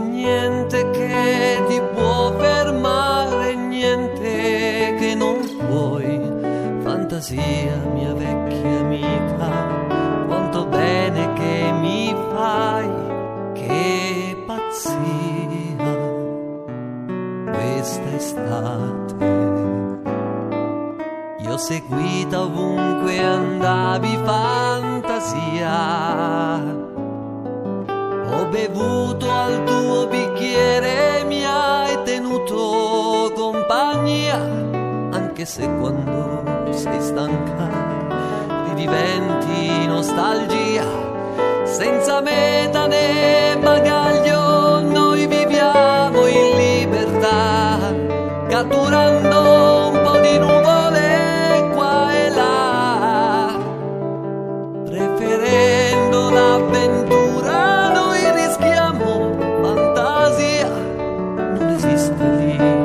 niente che ti può fermare, niente che non puoi. Fantasia, mia vecchia amica, quanto bene che mi fai, che pazzia questa estate. Io seguita ovunque andavi, fantasia. Ho bevuto al tuo bicchiere, mi hai tenuto compagnia, anche se quando sei stanca ridiventi nostalgia. Senza meta né bagaglio noi viviamo in libertà, catturando un po' di nuvole qua e là, preferendo l'avventura noi rischiamo fantasia. Non esiste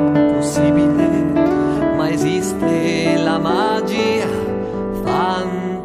l'impossibile, ma esiste la magia, fantasia.